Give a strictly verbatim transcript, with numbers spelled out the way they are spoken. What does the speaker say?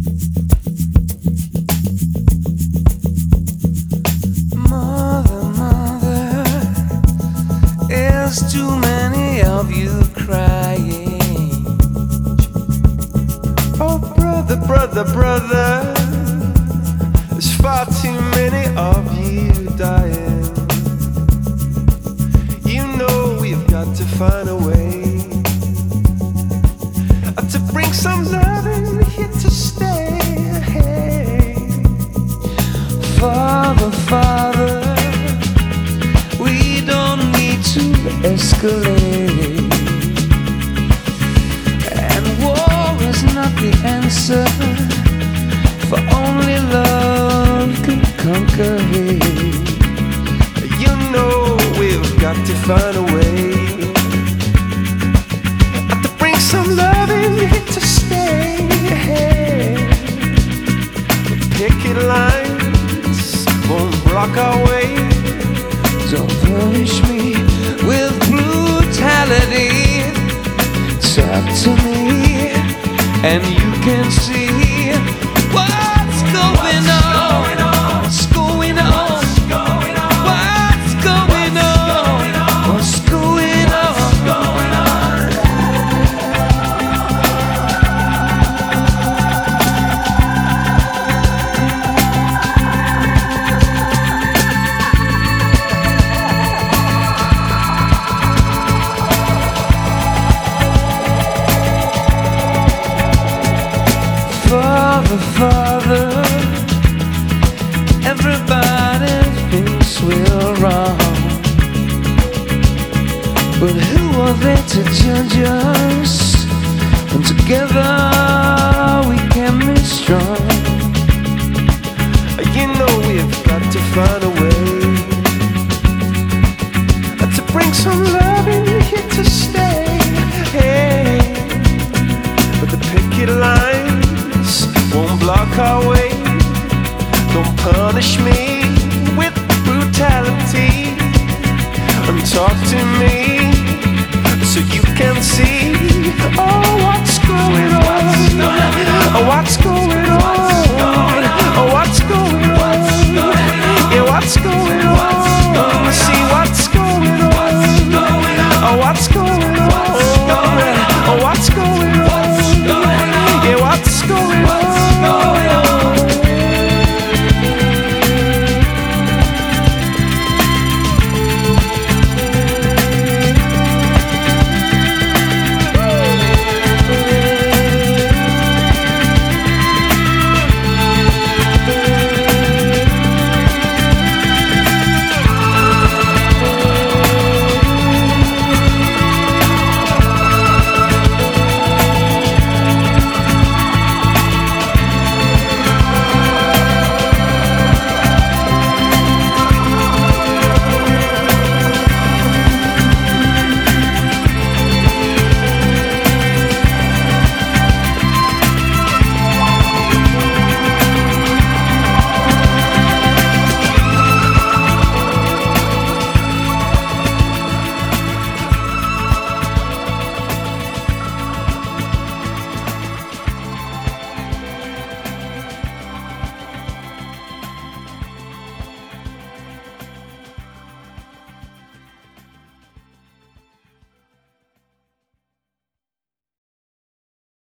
Mother, mother, is too many of you crying. Oh, brother, brother, brother, there's far too many of you dying. You know we've got to find a way to bring some love in here to stay. Father, Father, we don't need to escalate, and war is not the answer, for only love can conquer hate. You know we've got to find a way to bring some love in here to stay. Picket lines won't block our way. Don't punish me with brutality. Talk to me and you can see what's going on. What's going on? What's going on? What's going on? What's going on? Father, Father, everybody thinks we're wrong, but who are they to judge us when together we can be strong? You know we've got to find a way to bring some love in here to stay. But the picket lines won't block our way. Don't punish me with brutality, and talk to me so you can see, oh, what's going on? Oh, what's going on?